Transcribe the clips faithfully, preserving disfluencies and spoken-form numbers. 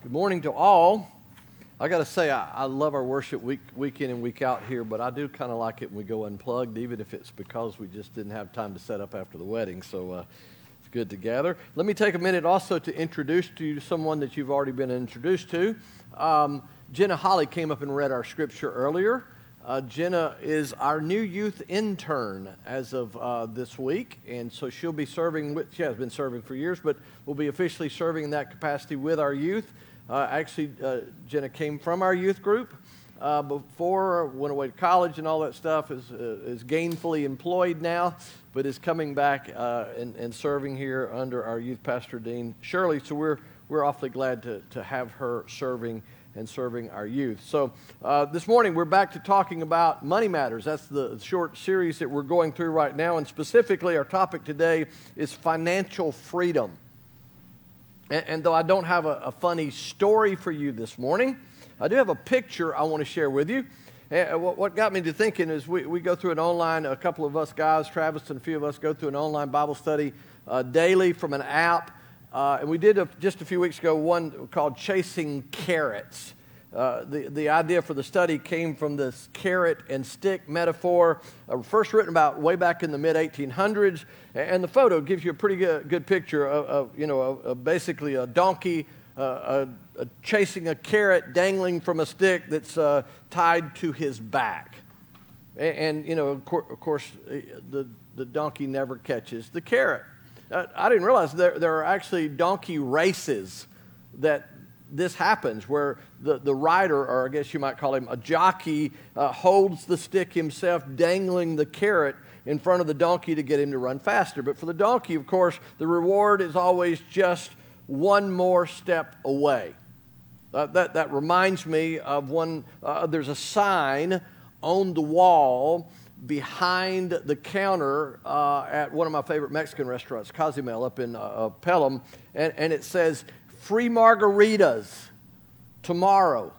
Good morning to all. I got to say, I, I love our worship week, week in and week out here, but I do kind of like it when we go unplugged, even if it's because we just didn't have time to set up after the wedding. So uh, it's good to gather. Let me take a minute also to introduce to you someone that you've already been introduced to. Um, Jenna Holly came up and read our scripture earlier. Uh, Jenna is our new youth intern as of uh, this week, and so she'll be serving with, she has been serving for years, but will be officially serving in that capacity with our youth. Uh, actually, uh, Jenna came from our youth group uh, before, went away to college and all that stuff, is, uh, is gainfully employed now, but is coming back uh, and, and serving here under our youth pastor, Dean Shirley, so we're, we're awfully glad to, to have her serving and serving our youth. So uh, this morning we're back to talking about money matters. That's the short series that we're going through right now, and specifically our topic today is financial freedom. And, and though I don't have a, a funny story for you this morning, I do have a picture I want to share with you. And what, what got me to thinking is we, we go through an online, a couple of us guys, Travis and a few of us go through an online Bible study uh, daily from an app. Uh, and we did a, just a few weeks ago one called Chasing Carrots. Uh, the, the idea for the study came from this carrot and stick metaphor, uh, first written about way back in the mid eighteen hundreds. And the photo gives you a pretty good, good picture of, of you know, of, of basically a donkey uh, a, a chasing a carrot dangling from a stick that's uh, tied to his back. And, and you know, of, cour- of course, the, the donkey never catches the carrot. Uh, I didn't realize there, there are actually donkey races that this happens, where the, the rider, or I guess you might call him a jockey, uh, holds the stick himself, dangling the carrot in front of the donkey to get him to run faster. But for the donkey, of course, the reward is always just one more step away. Uh, that, that reminds me of one, uh, there's a sign on the wall behind the counter uh, at one of my favorite Mexican restaurants, Cozumel, up in uh, Pelham, and, and it says, "Free margaritas tomorrow."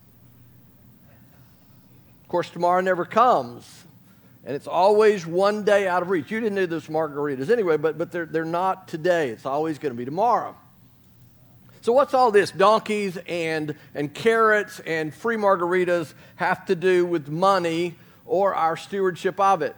Of course, tomorrow never comes, and it's always one day out of reach. You didn't need those margaritas anyway, but, but they're, they're not today. It's always going to be tomorrow. So what's all this donkeys and, and carrots and free margaritas have to do with money or our stewardship of it?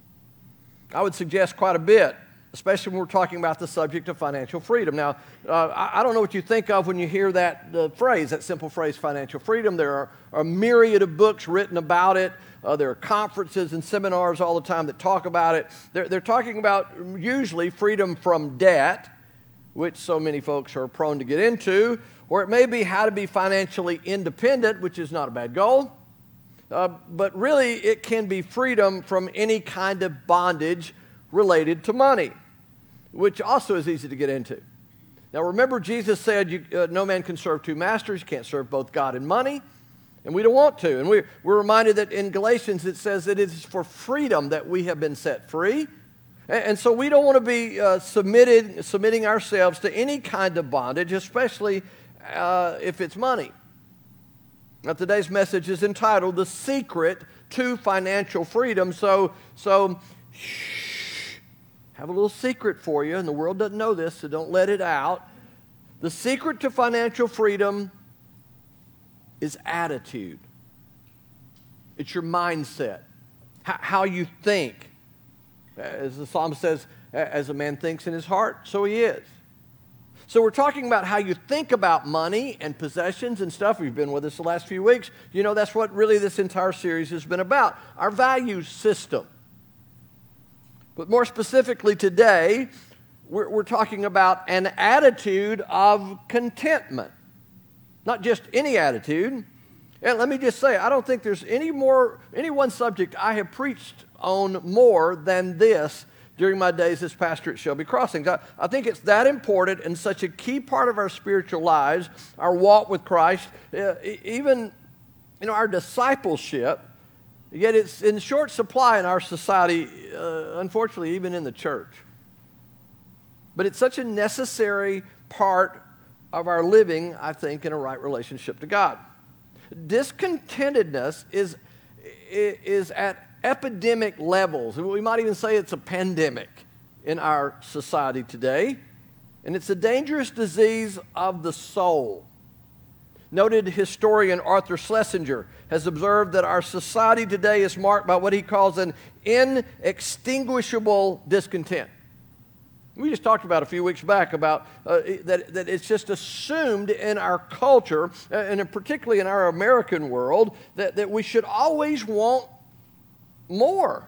I would suggest quite a bit, especially when we're talking about the subject of financial freedom. Now, uh, I, I don't know what you think of when you hear that uh, phrase, that simple phrase, financial freedom. There are a myriad of books written about it. Uh, there are conferences and seminars all the time that talk about it. They're, they're talking about usually freedom from debt, which so many folks are prone to get into, or it may be how to be financially independent, which is not a bad goal. Uh, but really, it can be freedom from any kind of bondage related to money, which also is easy to get into. Now, remember, Jesus said you, uh, no man can serve two masters. You can't serve both God and money, and we don't want to. And we, we're reminded that in Galatians it says that it is for freedom that we have been set free. And, and so we don't want to be uh, submitted, submitting ourselves to any kind of bondage, especially uh, if it's money. Now, today's message is entitled "The Secret to Financial Freedom." So, so shh, have a little secret for you, and the world doesn't know this, so don't let it out. The secret to financial freedom is attitude. It's your mindset, how, how you think. As the psalm says, as a man thinks in his heart, so he is. So we're talking about how you think about money and possessions and stuff. You've been with us the last few weeks. You know, that's what really this entire series has been about, our value system. But more specifically today, we're, we're talking about an attitude of contentment. Not just any attitude. And let me just say, I don't think there's any more, any one subject I have preached on more than this during my days as pastor at Shelby Crossings. I, I think it's that important and such a key part of our spiritual lives, our walk with Christ, uh, even you know, our discipleship, yet it's in short supply in our society, uh, unfortunately, even in the church. But it's such a necessary part of our living, I think, in a right relationship to God. Discontentedness is, is at epidemic levels. We might even say it's a pandemic in our society today. And it's a dangerous disease of the soul. Noted historian Arthur Schlesinger has observed that our society today is marked by what he calls an inextinguishable discontent. We just talked about a few weeks back about uh, that, that it's just assumed in our culture, and particularly in our American world, that, that we should always want more.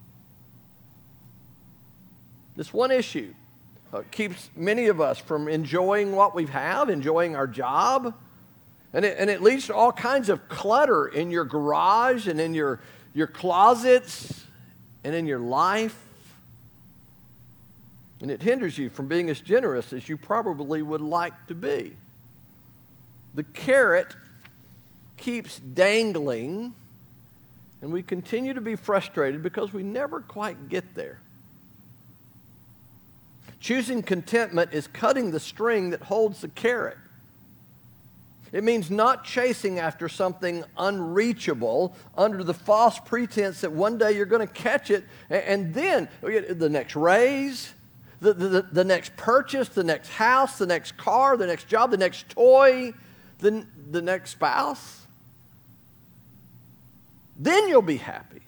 This one issue uh, keeps many of us from enjoying what we have, enjoying our job. And it, and it leads to all kinds of clutter in your garage and in your, your closets and in your life. And it hinders you from being as generous as you probably would like to be. The carrot keeps dangling, and we continue to be frustrated because we never quite get there. Choosing contentment is cutting the string that holds the carrot. It means not chasing after something unreachable under the false pretense that one day you're going to catch it, and then the next raise, the, the, the next purchase, the next house, the next car, the next job, the next toy, the, the next spouse. Then you'll be happy.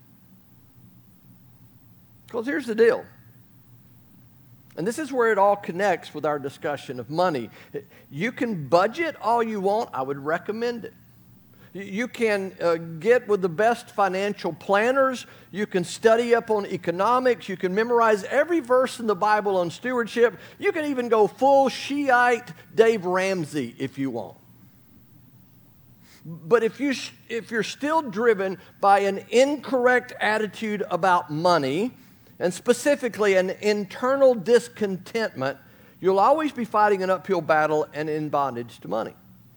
Because here's the deal. And this is where it all connects with our discussion of money. You can budget all you want. I would recommend it. You can uh, get with the best financial planners. You can study up on economics. You can memorize every verse in the Bible on stewardship. You can even go full Shiite Dave Ramsey if you want. But if, you, if you're still driven by an incorrect attitude about money, and specifically an internal discontentment, you'll always be fighting an uphill battle and in bondage to money.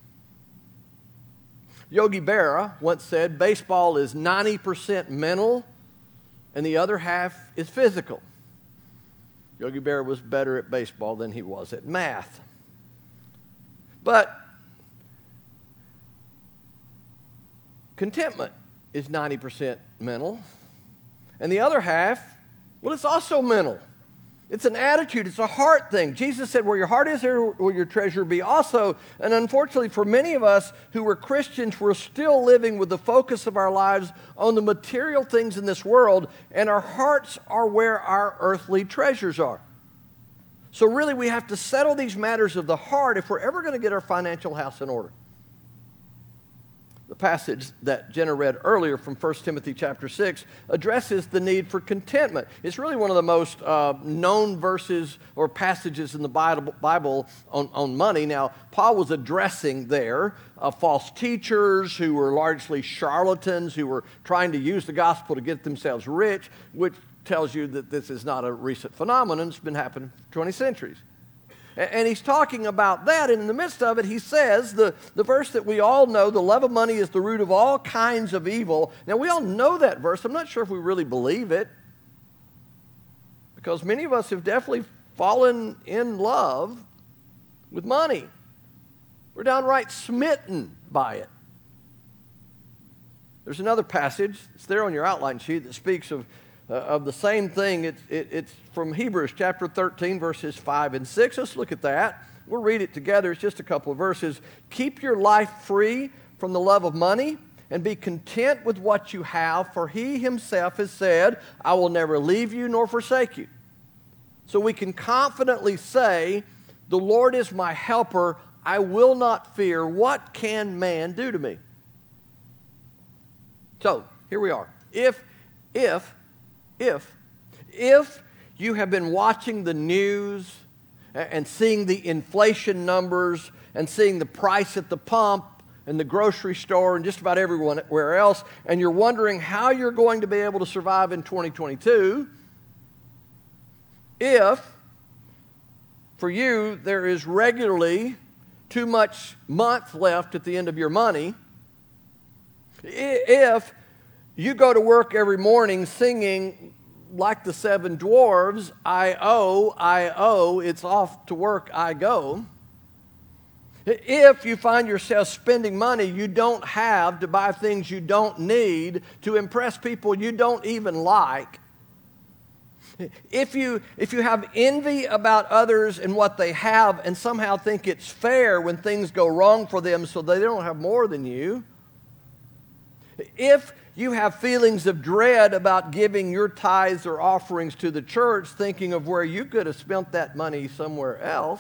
Yogi Berra once said, baseball is ninety percent mental and the other half is physical. Yogi Berra was better at baseball than he was at math. But contentment is ninety percent mental, and the other half, well, it's also mental. It's an attitude. It's a heart thing. Jesus said, where your heart is, there will your treasure be also. And unfortunately, for many of us who were Christians, we're still living with the focus of our lives on the material things in this world, and our hearts are where our earthly treasures are. So really, we have to settle these matters of the heart if we're ever going to get our financial house in order. The passage that Jenna read earlier from First Timothy chapter six addresses the need for contentment. It's really one of the most uh, known verses or passages in the Bible, Bible on, on money. Now, Paul was addressing there uh, false teachers who were largely charlatans who were trying to use the gospel to get themselves rich, which tells you that this is not a recent phenomenon. It's been happening for twenty centuries. And he's talking about that, and in the midst of it, he says, the, the verse that we all know, the love of money is the root of all kinds of evil. Now, we all know that verse. I'm not sure if we really believe it, because many of us have definitely fallen in love with money. We're downright smitten by it. There's another passage, it's there on your outline sheet, that speaks of Uh, of the same thing. It, it, it's from Hebrews chapter thirteen, verses five and six. Let's look at that. We'll read it together. It's just a couple of verses. Keep your life free from the love of money and be content with what you have, for he himself has said, I will never leave you nor forsake you. So we can confidently say, the Lord is my helper. I will not fear. What can man do to me? So here we are. If, if, If, if you have been watching the news and seeing the inflation numbers and seeing the price at the pump and the grocery store and just about everywhere else, and you're wondering how you're going to be able to survive in twenty twenty-two, if for you there is regularly too much month left at the end of your money, if you go to work every morning singing like the seven dwarves, I owe, I owe, it's off to work I go. If you find yourself spending money you don't have to buy things you don't need to impress people you don't even like. If you, if you have envy about others and what they have and somehow think it's fair when things go wrong for them so they don't have more than you, if you have feelings of dread about giving your tithes or offerings to the church, thinking of where you could have spent that money somewhere else,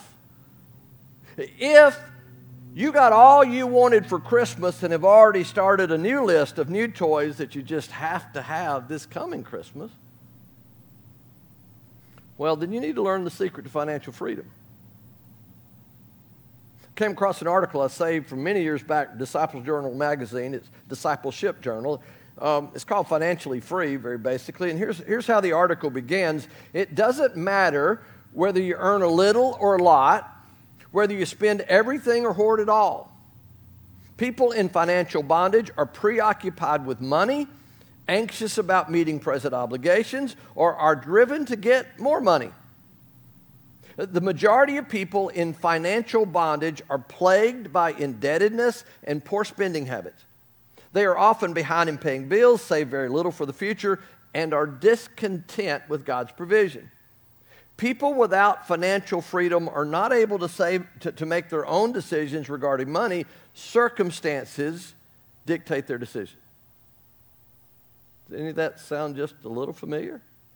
if you got all you wanted for Christmas and have already started a new list of new toys that you just have to have this coming Christmas, well, then you need to learn the secret to financial freedom. Came across an article I saved from many years back, Disciples Journal magazine. It's Discipleship Journal. Um, it's called Financially Free, very basically. And here's, here's how the article begins. It doesn't matter whether you earn a little or a lot, whether you spend everything or hoard it all. People in financial bondage are preoccupied with money, anxious about meeting present obligations, or are driven to get more money. The majority of people in financial bondage are plagued by indebtedness and poor spending habits. They are often behind in paying bills, save very little for the future, and are discontent with God's provision. People without financial freedom are not able to save to, to make their own decisions regarding money. Circumstances dictate their decisions. Does any of that sound just a little familiar?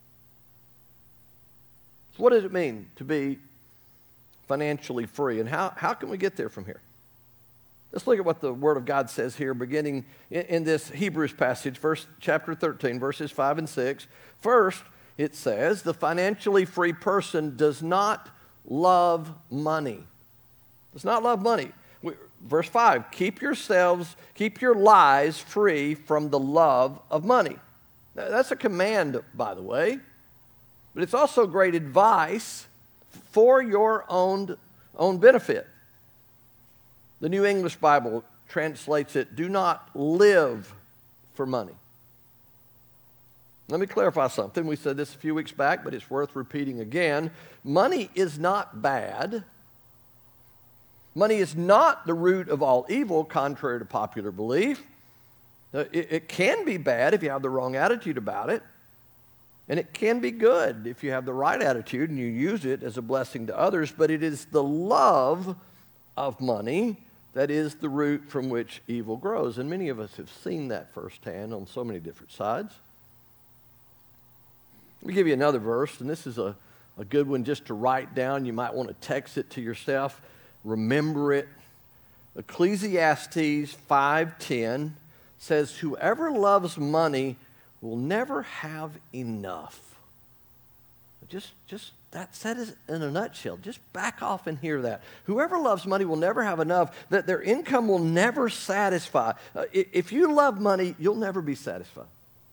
So what does it mean to be financially free, and how, how can we get there from here? Let's look at what the Word of God says here, beginning in, in this Hebrews passage, verse, chapter thirteen, verses five and six. First, it says, the financially free person does not love money. Does not love money. We, verse five, keep yourselves, keep your lives free from the love of money. Now, that's a command, by the way, but it's also great advice for your own, own benefit. The New English Bible translates it, do not live for money. Let me clarify something. We said this a few weeks back, but it's worth repeating again. Money is not bad. Money is not the root of all evil, contrary to popular belief. It, it can be bad if you have the wrong attitude about it. And it can be good if you have the right attitude and you use it as a blessing to others. But it is the love of money that is the root from which evil grows. And many of us have seen that firsthand on so many different sides. Let me give you another verse, and this is a, a good one just to write down. You might want to text it to yourself. Remember it. Ecclesiastes five ten says, whoever loves money will never have enough. Just, just that said in a nutshell. Just back off and hear that. Whoever loves money will never have enough, that their income will never satisfy. Uh, if you love money, you'll never be satisfied.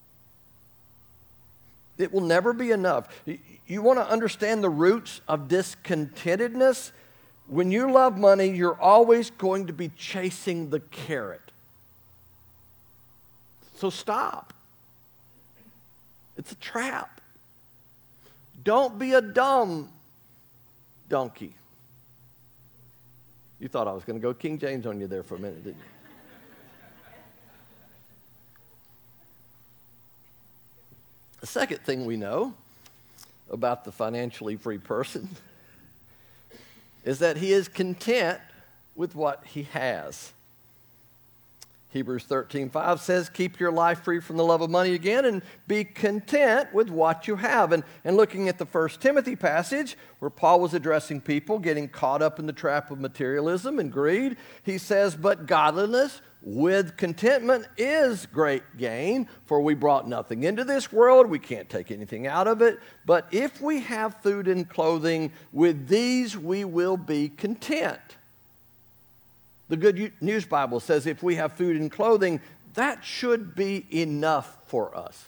It will never be enough. You want to understand the roots of discontentedness? When you love money, you're always going to be chasing the carrot. So stop. It's a trap. Don't be a dumb donkey. You thought I was going to go King James on you there for a minute, didn't you? The second thing we know about the financially free person is that he is content with what he has. Hebrews thirteen five says, keep your life free from the love of money again and be content with what you have. And, and looking at the First Timothy passage where Paul was addressing people getting caught up in the trap of materialism and greed, he says, but godliness with contentment is great gain, for we brought nothing into this world. We can't take anything out of it. But if we have food and clothing, with these we will be content. The Good News Bible says if we have food and clothing, that should be enough for us.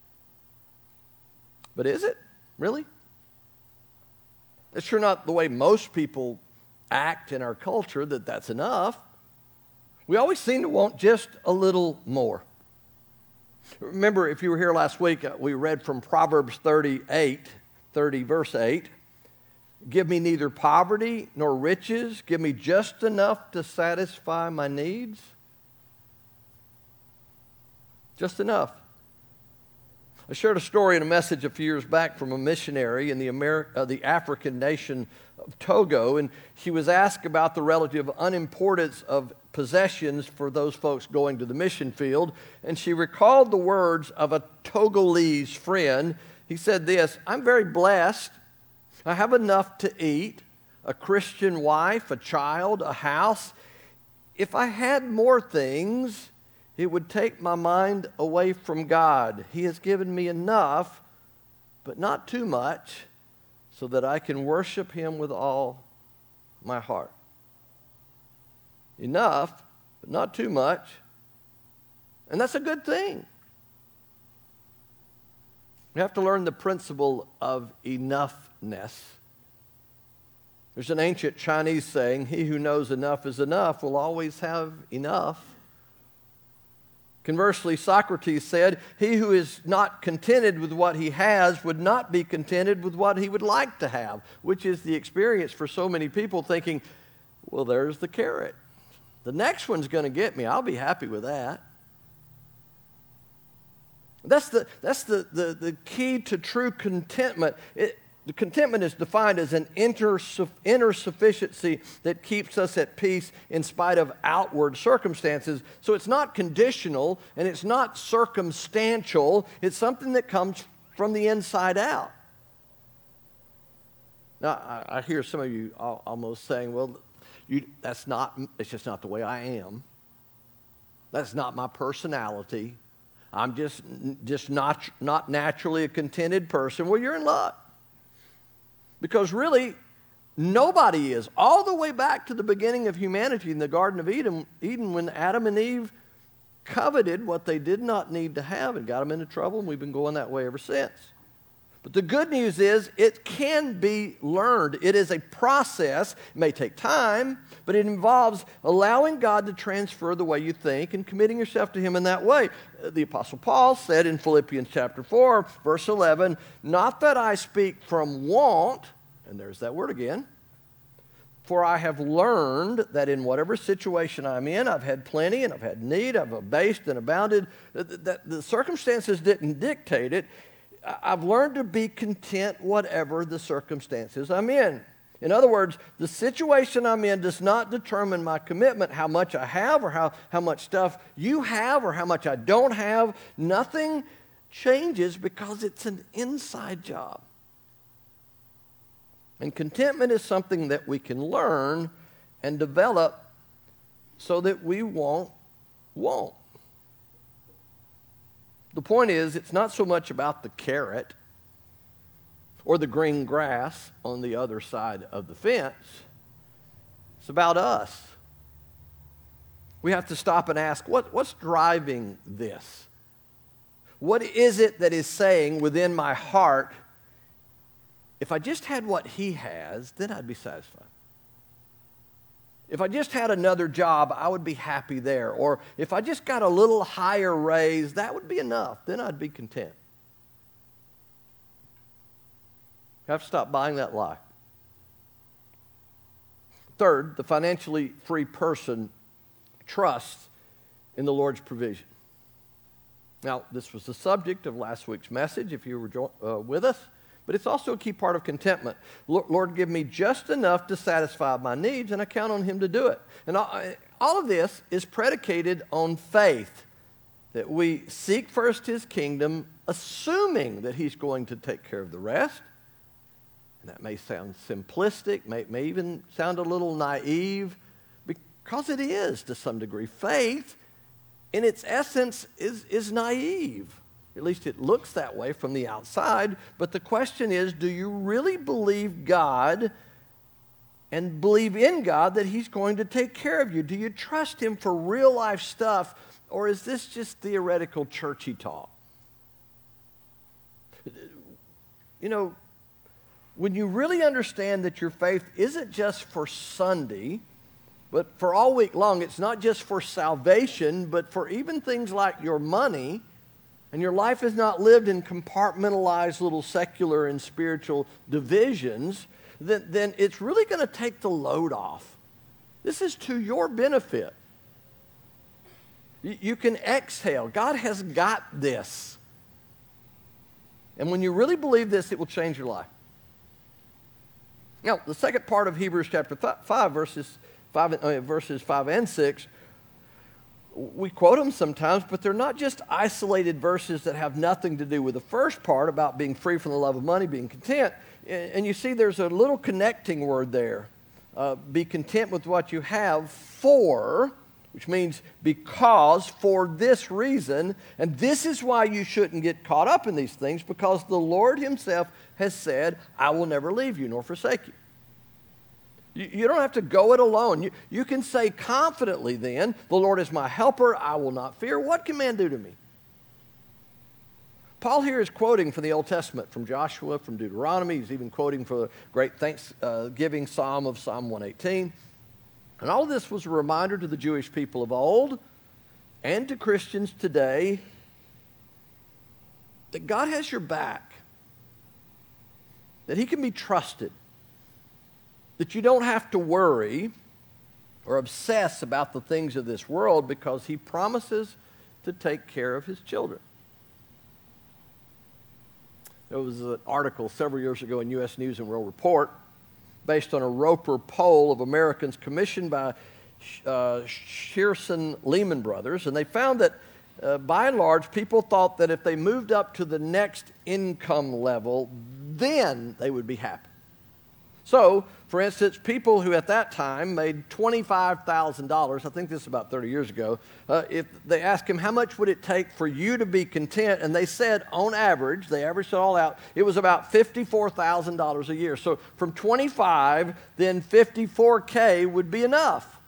But is it? Really? It's sure not the way most people act in our culture that that's enough. We always seem to want just a little more. Remember, if you were here last week, we read from Proverbs thirty-eight, thirty, verse eight. Give me neither poverty nor riches. Give me just enough to satisfy my needs. Just enough. I shared a story in a message a few years back from a missionary in the, Ameri- uh, the African nation of Togo, and he was asked about the relative unimportance of possessions for those folks going to the mission field, and she recalled the words of a Togolese friend. He said this, "I'm very blessed. I have enough to eat, a Christian wife, a child, a house. If I had more things, it would take my mind away from God. He has given me enough, but not too much, so that I can worship Him with all my heart." Enough, but not too much. And that's a good thing. We have to learn the principle of enoughness. There's an ancient Chinese saying, "He who knows enough is enough will always have enough." Conversely, Socrates said, "He who is not contented with what he has would not be contented with what he would like to have," which is the experience for so many people thinking, well, there's the carrot. The next one's going to get me. I'll be happy with that. That's the, that's the, the, the key to true contentment. It, the contentment is defined as an inner, inner sufficiency that keeps us at peace in spite of outward circumstances. So it's not conditional and it's not circumstantial. It's something that comes from the inside out. Now, I, I hear some of you almost saying, well, you, that's not, it's just not the way I am. That's not my personality. I'm just, just not, not naturally a contented person. Well, you're in luck. Because really, nobody is. All the way back to the beginning of humanity in the Garden of Eden, Eden when Adam and Eve coveted what they did not need to have and got them into trouble, and we've been going that way ever since. But the good news is it can be learned. It is a process. It may take time, but it involves allowing God to transfer the way you think and committing yourself to Him in that way. The Apostle Paul said in Philippians chapter four, verse eleven, "Not that I speak from want," and there's that word again, "for I have learned that in whatever situation I'm in, I've had plenty and I've had need, I've abased and abounded." That the circumstances didn't dictate it. I've learned to be content whatever the circumstances I'm in. In other words, the situation I'm in does not determine my commitment, how much I have or how, how much stuff you have or how much I don't have. Nothing changes because it's an inside job. And contentment is something that we can learn and develop so that we won't want. The point is, it's not so much about the carrot or the green grass on the other side of the fence. It's about us. We have to stop and ask, what, what's driving this? What is it that is saying within my heart, if I just had what he has, then I'd be satisfied. If I just had another job, I would be happy there. Or if I just got a little higher raise, that would be enough. Then I'd be content. You have to stop buying that lie. Third, the financially free person trusts in the Lord's provision. Now, this was the subject of last week's message, if you were jo- uh, with us. But it's also a key part of contentment. Lord, give me just enough to satisfy my needs, and I count on Him to do it. And all of this is predicated on faith, that we seek first His kingdom, assuming that He's going to take care of the rest. And that may sound simplistic, may, may even sound a little naive, because it is to some degree. Faith, in its essence, is, is naive. At least it looks that way from the outside. But the question is, do you really believe God and believe in God that He's going to take care of you? Do you trust Him for real life stuff, or is this just theoretical churchy talk? You know, when you really understand that your faith isn't just for Sunday, but for all week long, it's not just for salvation, but for even things like your money, and your life is not lived in compartmentalized little secular and spiritual divisions, then, then it's really going to take the load off. This is to your benefit. You, you can exhale. God has got this. And when you really believe this, it will change your life. Now, the second part of Hebrews chapter five, verses five, uh, verses five and six, we quote them sometimes, but they're not just isolated verses that have nothing to do with the first part about being free from the love of money, being content. And you see there's a little connecting word there. Uh, be content with what you have, for, which means because, for this reason. And this is why you shouldn't get caught up in these things, because the Lord himself has said, I will never leave you nor forsake you. You, you don't have to go it alone. You, you can say confidently then, the Lord is my helper, I will not fear. What can man do to me? Paul here is quoting from the Old Testament, from Joshua, from Deuteronomy. He's even quoting from the great Thanksgiving Psalm of Psalm one eighteen. And all of this was a reminder to the Jewish people of old and to Christians today that God has your back, that he can be trusted, that you don't have to worry or obsess about the things of this world because he promises to take care of his children. There was an article several years ago in U S News and World Report based on a Roper poll of Americans commissioned by uh, Shearson Lehman Brothers, and they found that uh, by and large people thought that if they moved up to the next income level, then they would be happy. So, for instance, people who at that time made twenty-five thousand dollars, I think this is about thirty years ago, uh, if they asked him how much would it take for you to be content, and they said on average, they averaged it all out, it was about fifty-four thousand dollars a year. So from twenty-five, then fifty-four K would be enough.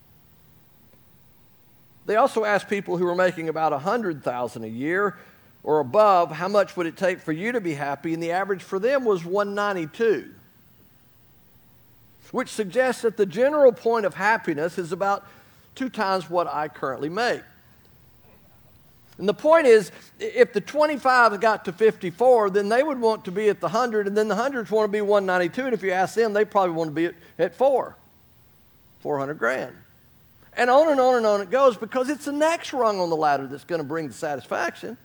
They also asked people who were making about one hundred thousand dollars a year or above, how much would it take for you to be happy, and the average for them was one hundred ninety-two. Which suggests that the general point of happiness is about two times what I currently make. And the point is, if the twenty-five got to fifty-four, then they would want to be at the one hundred, and then the hundreds want to be one hundred ninety-two, and if you ask them, they probably want to be at, at four, four hundred grand. And on and on and on it goes, because it's the next rung on the ladder that's going to bring the satisfaction.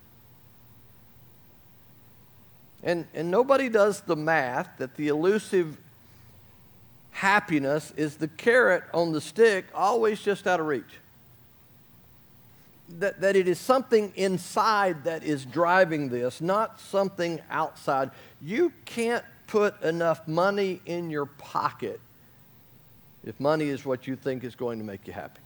And, and nobody does the math that the elusive happiness is the carrot on the stick, always just out of reach. That, that it is something inside that is driving this, not something outside. You can't put enough money in your pocket if money is what you think is going to make you happy.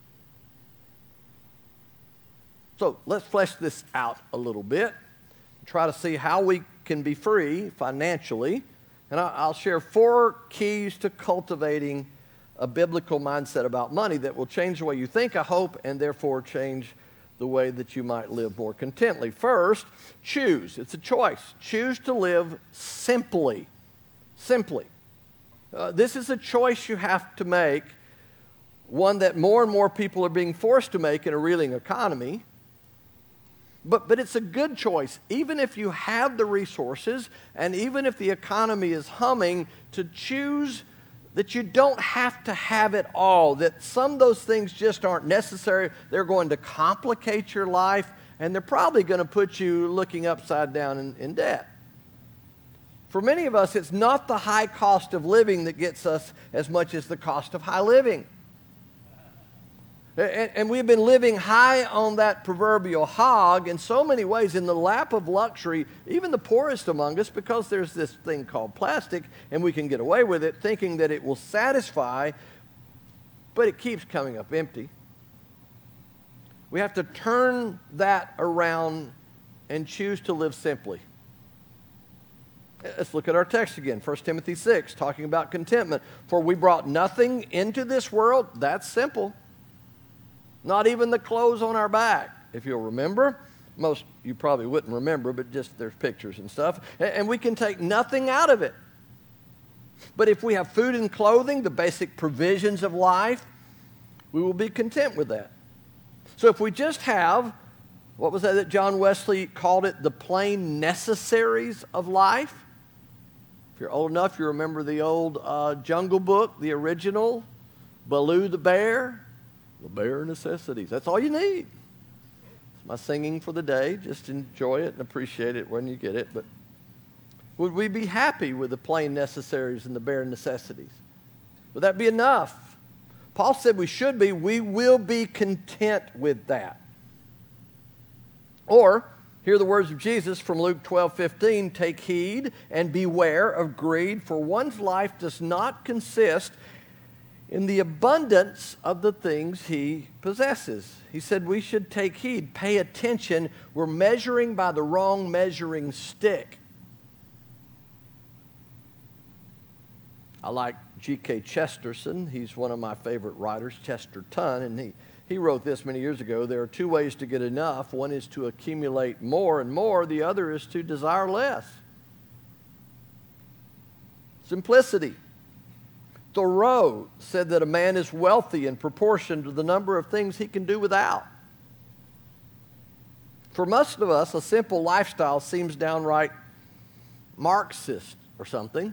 So let's flesh this out a little bit. Try to see how we can be free financially. And I'll share four keys to cultivating a biblical mindset about money that will change the way you think, I hope, and therefore change the way that you might live more contently. First, choose. It's a choice. Choose to live simply. Simply. Uh, this is a choice you have to make, one that more and more people are being forced to make in a reeling economy. But, but it's a good choice, even if you have the resources and even if the economy is humming, to choose that you don't have to have it all, that some of those things just aren't necessary. They're going to complicate your life, and they're probably going to put you looking upside down in, in debt. For many of us, it's not the high cost of living that gets us as much as the cost of high living. And, and we've been living high on that proverbial hog in so many ways, in the lap of luxury, even the poorest among us, because there's this thing called plastic, and we can get away with it, thinking that it will satisfy, but it keeps coming up empty. We have to turn that around and choose to live simply. Let's look at our text again, First Timothy six, talking about contentment. For we brought nothing into this world. That's simple. Not even the clothes on our back, if you'll remember. Most you probably wouldn't remember, but just there's pictures and stuff. And we can take nothing out of it. But if we have food and clothing, the basic provisions of life, we will be content with that. So if we just have, what was that that John Wesley called it, the plain necessaries of life? If you're old enough, you remember the old uh, Jungle Book, the original, Baloo the bear. The bare necessities. That's all you need. my singing for the day. Just enjoy it and appreciate it when you get it. But would we be happy with the plain necessaries and the bare necessities? Would that be enough? Paul said we should be. We will be content with that. Or, hear the words of Jesus from Luke twelve fifteen, take heed and beware of greed, for one's life does not consist in the abundance of the things he possesses. He said we should take heed, pay attention. We're measuring by the wrong measuring stick. I like G K Chesterton. He's one of my favorite writers, Chesterton, and he, he wrote this many years ago. There are two ways to get enough. One is to accumulate more and more. The other is to desire less. Simplicity. Thoreau said that a man is wealthy in proportion to the number of things he can do without. For most of us, a simple lifestyle seems downright Marxist or something.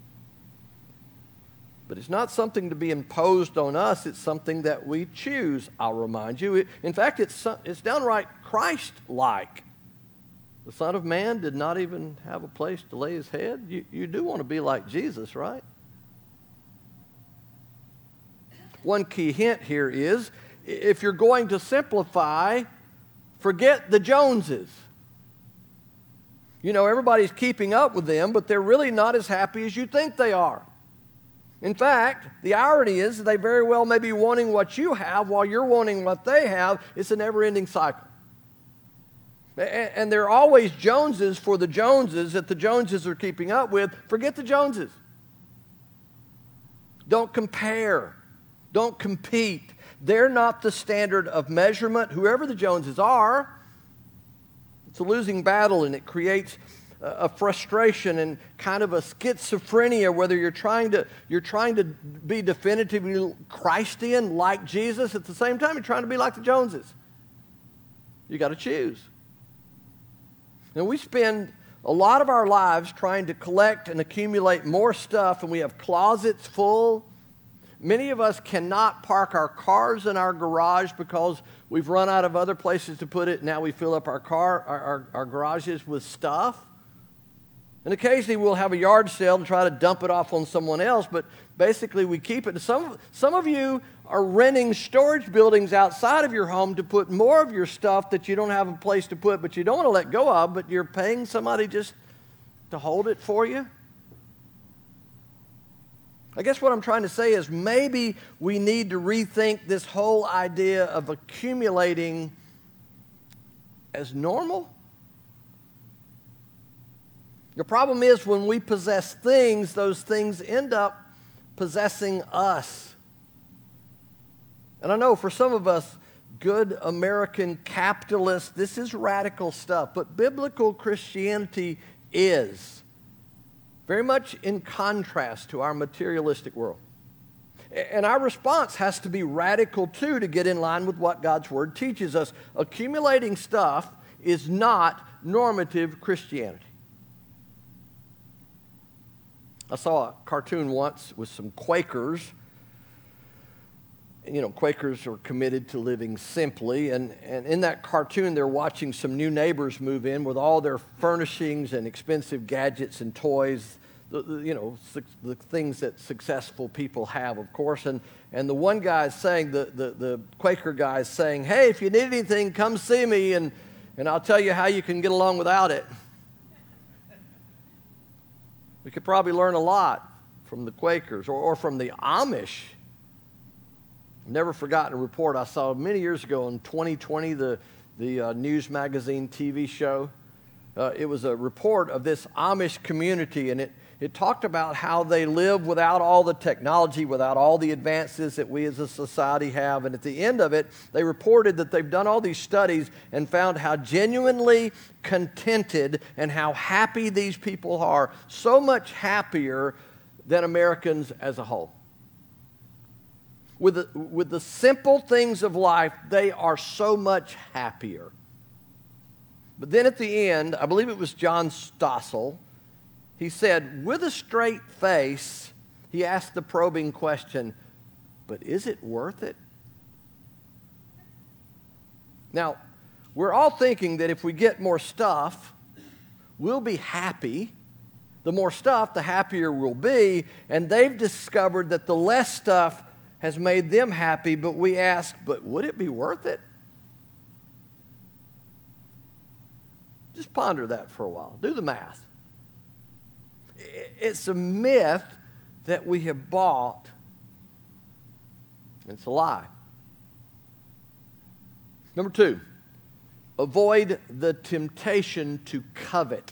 But it's not something to be imposed on us. It's something that we choose, I'll remind you. In fact, it's, it's downright Christ-like. The Son of Man did not even have a place to lay his head. You, you do want to be like Jesus, right? One key hint here is, if you're going to simplify, forget the Joneses. You know, everybody's keeping up with them, but they're really not as happy as you think they are. In fact, the irony is that they very well may be wanting what you have while you're wanting what they have. It's a never-ending cycle. And there are always Joneses for the Joneses that the Joneses are keeping up with. Forget the Joneses. Don't compare. Don't compete. They're not the standard of measurement. Whoever the Joneses are, it's a losing battle, and it creates a frustration and kind of a schizophrenia, whether you're trying to you're trying to be definitively Christian like Jesus, at the same time you're trying to be like the Joneses. You got to choose. And we spend a lot of our lives trying to collect and accumulate more stuff, and we have closets full. Many of us cannot park our cars in our garage because we've run out of other places to put it. Now we fill up our car, our, our, our garages with stuff. And occasionally we'll have a yard sale to try to dump it off on someone else, but basically we keep it. Some, some of you are renting storage buildings outside of your home to put more of your stuff that you don't have a place to put, but you don't want to let go of, but you're paying somebody just to hold it for you. I guess what I'm trying to say is maybe we need to rethink this whole idea of accumulating as normal. The problem is when we possess things, those things end up possessing us. And I know for some of us, good American capitalists, this is radical stuff, but biblical Christianity is very much in contrast to our materialistic world. And our response has to be radical too to get in line with what God's Word teaches us. Accumulating stuff is not normative Christianity. I saw a cartoon once with some Quakers. You know, Quakers are committed to living simply, and, and in that cartoon they're watching some new neighbors move in with all their furnishings and expensive gadgets and toys, the, the, you know, su- the things that successful people have, of course. And, and the one guy is saying, the, the, the Quaker guy is saying, hey, if you need anything, come see me, and, and I'll tell you how you can get along without it. We could probably learn a lot from the Quakers or, or from the Amish. I've never forgotten a report I saw many years ago in twenty twenty, the, the uh, news magazine T V show. Uh, it was a report of this Amish community, and it, it talked about how they live without all the technology, without all the advances that we as a society have. And at the end of it, they reported that they've done all these studies and found how genuinely contented and how happy these people are, so much happier than Americans as a whole. With the, with the simple things of life, they are so much happier. But then at the end, I believe it was John Stossel, he said, with a straight face, he asked the probing question, but is it worth it? Now, We're all thinking that if we get more stuff, we'll be happy. The more stuff, the happier we'll be. And they've discovered that the less stuff has made them happy, but we ask, but would it be worth it? Just ponder that for a while. Do the math. It's a myth that we have bought. It's a lie. Number two, avoid the temptation to covet.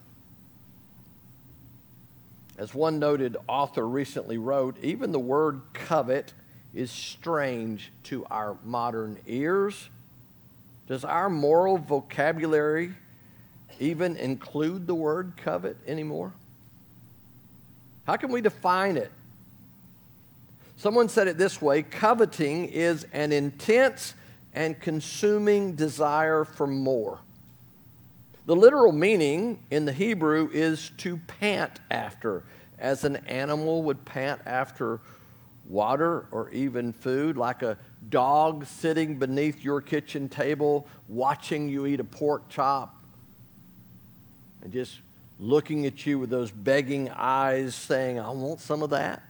As one noted author recently wrote, even the word covet is strange to our modern ears. Does our moral vocabulary even include the word covet anymore? How can we define it? Someone said it this way: coveting is an intense and consuming desire for more. The literal meaning in the Hebrew is to pant after, as an animal would pant after water or even food, like a dog sitting beneath your kitchen table watching you eat a pork chop and just looking at you with those begging eyes saying, I want some of that.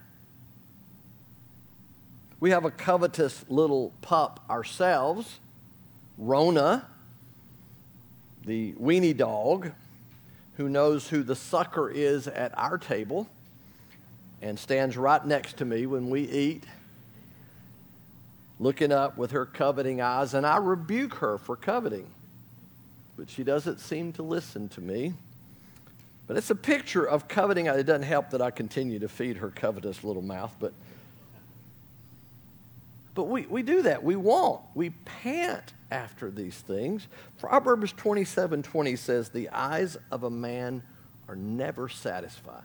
We have a covetous little pup ourselves, Rona, the weenie dog, who knows who the sucker is at our table and stands right next to me when we eat, looking up with her coveting eyes, and I rebuke her for coveting. But she doesn't seem to listen to me. But it's a picture of coveting. It doesn't help that I continue to feed her covetous little mouth, but But we, we do that. We want. We pant after these things. Proverbs twenty-seven twenty says, the eyes of a man are never satisfied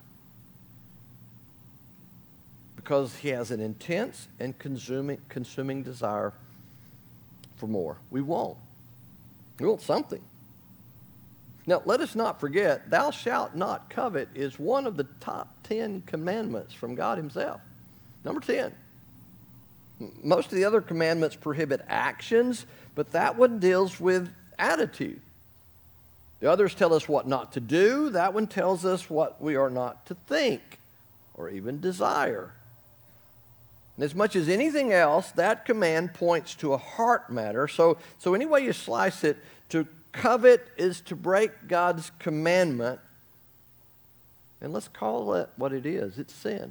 because he has an intense and consuming, consuming desire for more. We want. We want something. Now, let us not forget, thou shalt not covet is one of the top ten commandments from God himself. Number ten. Most of the other commandments prohibit actions, but that one deals with attitude. The others tell us what not to do. That one tells us what we are not to think or even desire. And as much as anything else, that command points to a heart matter. So, so any way you slice it, to covet is to break God's commandment. And let's call it what it is. It's sin.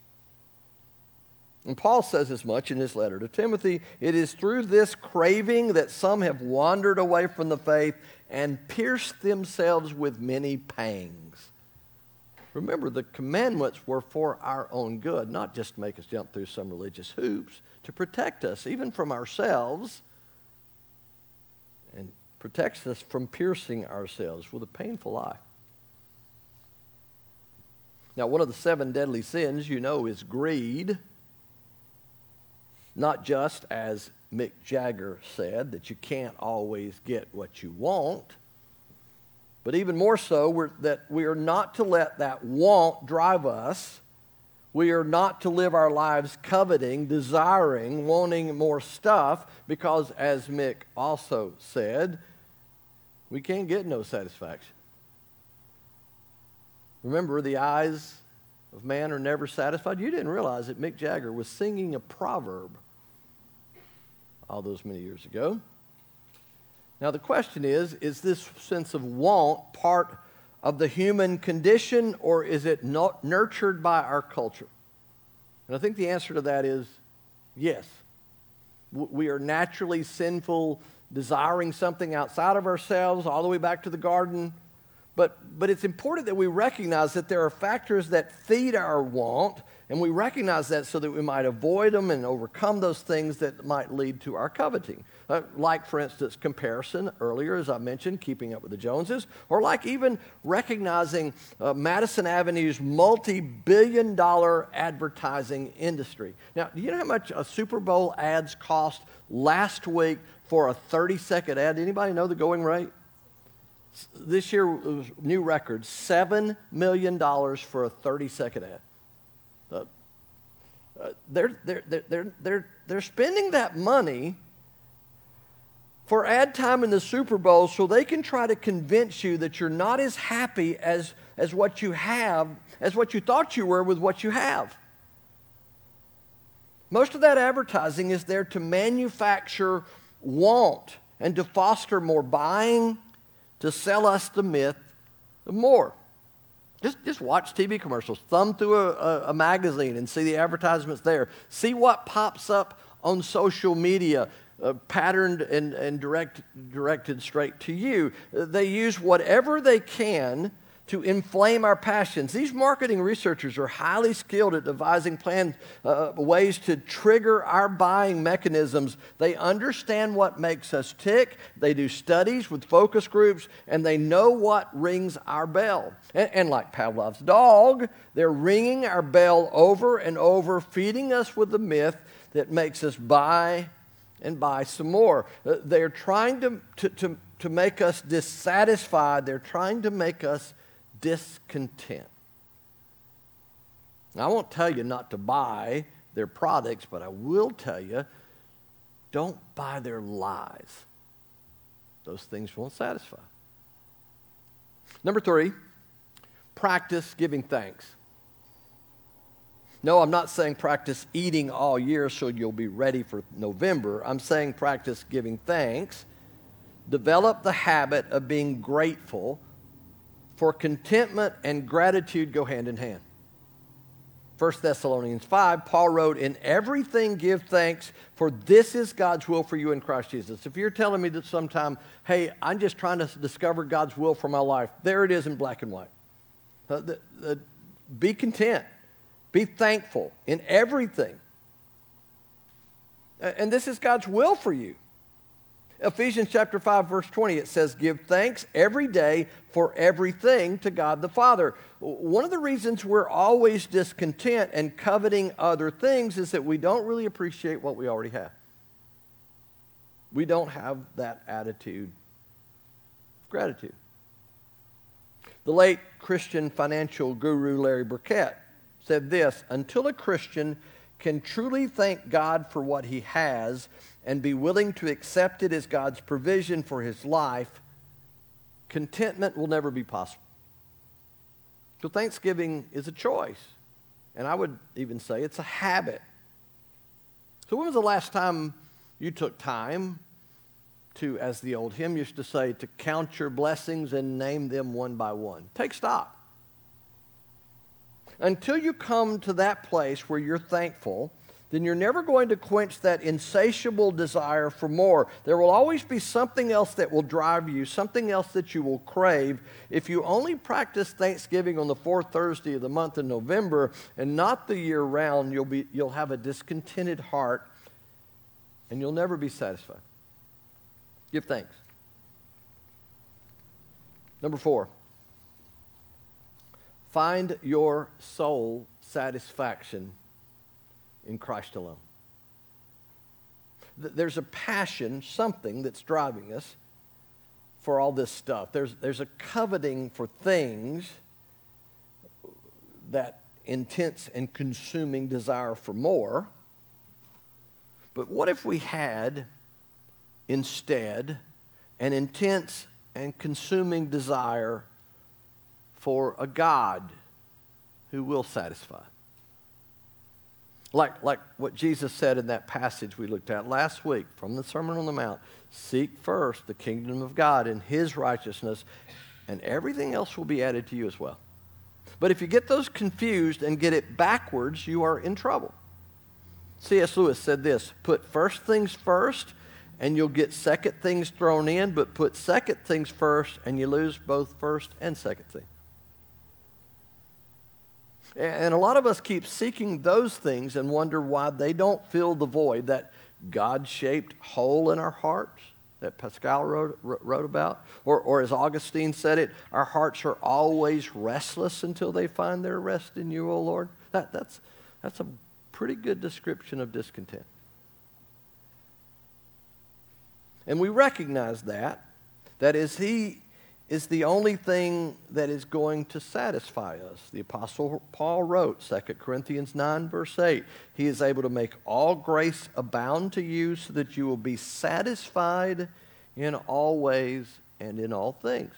And Paul says as much in his letter to Timothy. It is through this craving that some have wandered away from the faith and pierced themselves with many pangs. Remember, the commandments were for our own good, not just to make us jump through some religious hoops, to protect us even from ourselves and protects us from piercing ourselves with a painful life. Now, one of the seven deadly sins, you know, is greed. Not just, as Mick Jagger said, that you can't always get what you want, but even more so we're, that we are not to let that want drive us. We are not to live our lives coveting, desiring, wanting more stuff, because as Mick also said, we can't get no satisfaction. Remember, the eyes of man are never satisfied. You didn't realize that Mick Jagger was singing a proverb all those many years ago. Now the question is, is this sense of want part of the human condition, or is it not nurtured by our culture? And I think the answer to that is yes. We are naturally sinful, desiring something outside of ourselves, all the way back to the garden. But, but it's important that we recognize that there are factors that feed our want, and we recognize that so that we might avoid them and overcome those things that might lead to our coveting. Uh, like, for instance, comparison earlier, as I mentioned, keeping up with the Joneses, or like even recognizing uh, Madison Avenue's multi-billion dollar advertising industry. Now, do you know how much a Super Bowl ads cost last week for a thirty-second ad? Anybody know the going rate? This year was new record, seven million dollars for a thirty-second ad. Uh, uh, they're, they're, they're, they're, they're, they're spending that money for ad time in the Super Bowl so they can try to convince you that you're not as happy as, as what you have, as what you thought you were with what you have. Most of that advertising is there to manufacture want and to foster more buying, to sell us the myth of more. Just, just watch T V commercials. Thumb through a, a, a magazine and see the advertisements there. See what pops up on social media, uh, patterned and, and direct, directed straight to you. They use whatever they can to inflame our passions. These marketing researchers are highly skilled at devising plans, uh, ways to trigger our buying mechanisms. They understand what makes us tick. They do studies with focus groups, and they know what rings our bell. And, and like Pavlov's dog, they're ringing our bell over and over, feeding us with the myth that makes us buy and buy some more. Uh, they're trying to, to, to, to make us dissatisfied. They're trying to make us discontent. Now, I won't tell you not to buy their products, but I will tell you, don't buy their lies. Those things won't satisfy. Number three, practice giving thanks. No, I'm not saying practice eating all year so you'll be ready for November. I'm saying practice giving thanks. Develop the habit of being grateful. For contentment and gratitude go hand in hand. First Thessalonians five, Paul wrote, "In everything give thanks, for this is God's will for you in Christ Jesus." If you're telling me that sometime, hey, I'm just trying to discover God's will for my life, there it is in black and white. Uh, the, the, be content. Be thankful in everything. And this is God's will for you. Ephesians chapter five, verse twenty, it says, "Give thanks every day for everything to God the Father." One of the reasons we're always discontent and coveting other things is that we don't really appreciate what we already have. We don't have that attitude of gratitude. The late Christian financial guru Larry Burkett said this, "Until a Christian can truly thank God for what he has and be willing to accept it as God's provision for his life, contentment will never be possible." So Thanksgiving is a choice. And I would even say it's a habit. So when was the last time you took time to, as the old hymn used to say, to count your blessings and name them one by one? Take stock. Until you come to that place where you're thankful, then you're never going to quench that insatiable desire for more. There will always be something else that will drive you, something else that you will crave. If you only practice Thanksgiving on the fourth Thursday of the month in November and not the year round, you'll be, you'll have a discontented heart and you'll never be satisfied. Give thanks. Number four, find your soul satisfaction in Christ alone. There's a passion, something that's driving us for all this stuff. There's, there's a coveting for things, that intense and consuming desire for more. But what if we had instead an intense and consuming desire for a God who will satisfy? Like, like what Jesus said in that passage we looked at last week from the Sermon on the Mount. Seek first the kingdom of God and his righteousness, and everything else will be added to you as well. But if you get those confused and get it backwards, you are in trouble. C S Lewis said this, "Put first things first, and you'll get second things thrown in, but put second things first, and you lose both first and second thing." And a lot of us keep seeking those things and wonder why they don't fill the void, that God-shaped hole in our hearts that Pascal wrote, wrote about. Or, or as Augustine said it, our hearts are always restless until they find their rest in you, O Lord. That, that's, that's a pretty good description of discontent. And we recognize that, that is he is the only thing that is going to satisfy us. The Apostle Paul wrote, Second Corinthians nine, verse eight, "He is able to make all grace abound to you so that you will be satisfied in all ways and in all things.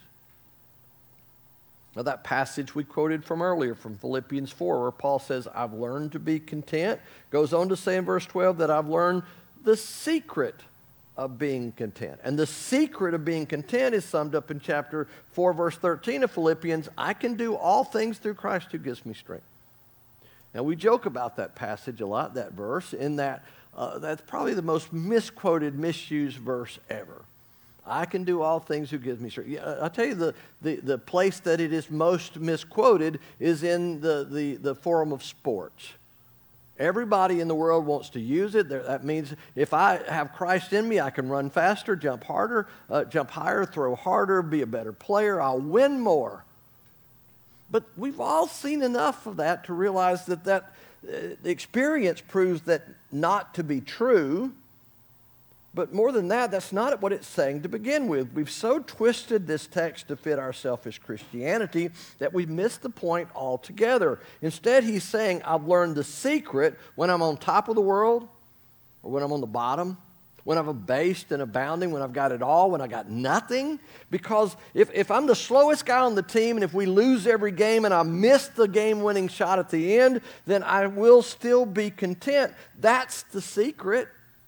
Now, that passage we quoted from earlier from Philippians four, where Paul says, I've learned to be content, goes on to say in verse twelve that I've learned the secret of being content. And the secret of being content is summed up in chapter four, verse thirteen of Philippians. I can do all things through Christ who gives me strength. Now, we joke about that passage a lot, that verse, in that uh, that's probably the most misquoted, misused verse ever. I can do all things who gives me strength. Yeah, I'll tell you, the, the, the place that it is most misquoted is in the, the, the forum of sports. Everybody in the world wants to use it. That means if I have Christ in me, I can run faster, jump harder, uh, jump higher, throw harder, be a better player. I'll win more. But we've all seen enough of that to realize that, that uh, the experience proves that not to be true. But more than that, that's not what it's saying to begin with. We've so twisted this text to fit our selfish Christianity that we've missed the point altogether. Instead, he's saying, I've learned the secret when I'm on top of the world or when I'm on the bottom, when I'm abased and abounding, when I've got it all, when I got nothing. Because if, if I'm the slowest guy on the team and if we lose every game and I miss the game-winning shot at the end, then I will still be content. That's the secret.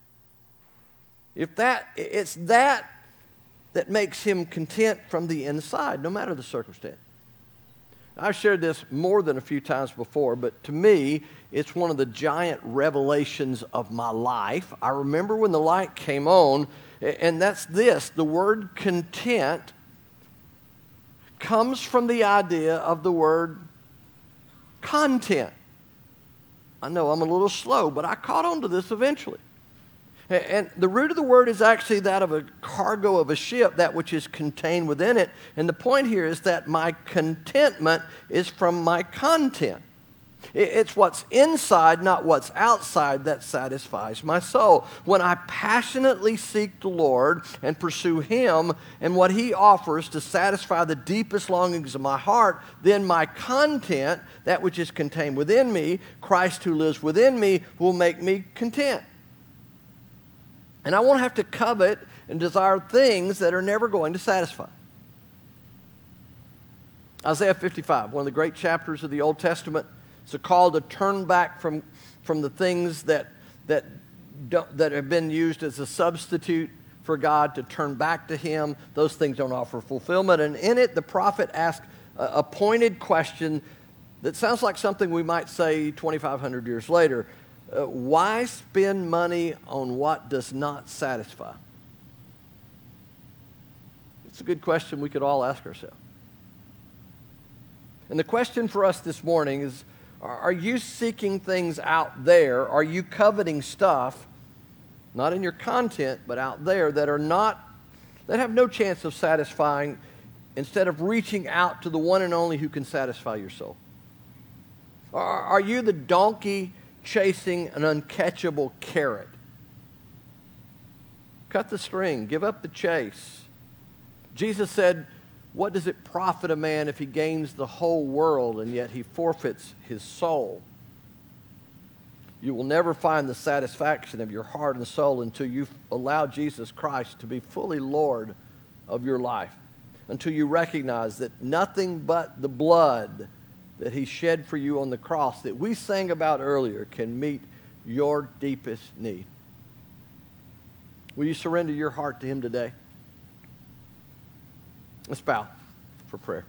If that, it's that that makes him content from the inside, no matter the circumstance. I've shared this more than a few times before, but to me, it's one of the giant revelations of my life. I remember when the light came on, and that's this. The word content comes from the idea of the word content. I know I'm a little slow, but I caught on to this eventually. And the root of the word is actually that of a cargo of a ship, that which is contained within it. And the point here is that my contentment is from my content. It's what's inside, not what's outside, that satisfies my soul. When I passionately seek the Lord and pursue Him and what He offers to satisfy the deepest longings of my heart, then my content, that which is contained within me, Christ who lives within me, will make me content. And I won't have to covet and desire things that are never going to satisfy. Isaiah fifty-five, one of the great chapters of the Old Testament, it's a call to turn back from, from the things that, that, don't, that have been used as a substitute for God, to turn back to Him. Those things don't offer fulfillment. And in it, the prophet asks a, a pointed question that sounds like something we might say twenty-five hundred years later. Uh, why spend money on what does not satisfy? It's a good question we could all ask ourselves. And the question for us this morning is, are you seeking things out there? Are you coveting stuff, not in your content, but out there, that are not, that have no chance of satisfying, instead of reaching out to the one and only who can satisfy your soul? Are, are you the donkey chasing an uncatchable carrot? Cut the string. Give up the chase. Jesus said, what does it profit a man if he gains the whole world and yet he forfeits his soul? You will never find the satisfaction of your heart and soul until you allow Jesus Christ to be fully Lord of your life, until you recognize that nothing but the blood that He shed for you on the cross that we sang about earlier can meet your deepest need. Will you surrender your heart to Him today? Let's bow for prayer.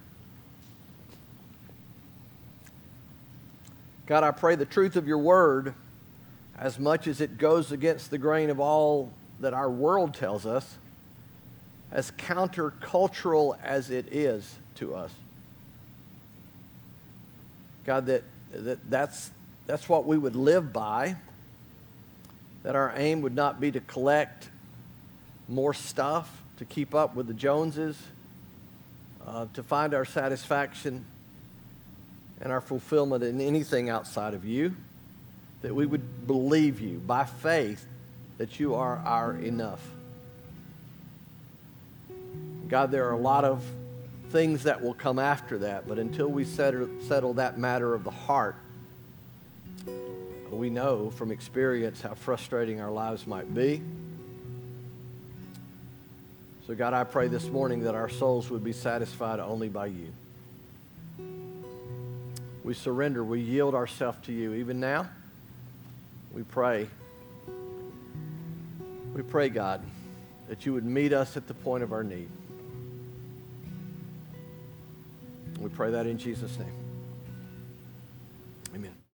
God, I pray the truth of your word, as much as it goes against the grain of all that our world tells us, as countercultural as it is to us, God, that, that that's, that's what we would live by, that our aim would not be to collect more stuff, to keep up with the Joneses, uh, to find our satisfaction and our fulfillment in anything outside of you, that we would believe you by faith that you are our enough. God, there are a lot of things that will come after that, but until we settle, settle that matter of the heart, we know from experience how frustrating our lives might be. So God, I pray this morning that our souls would be satisfied only by you. We surrender, we yield ourselves to you. Even now, we pray, we pray, God, that you would meet us at the point of our need. We pray that in Jesus' name. Amen.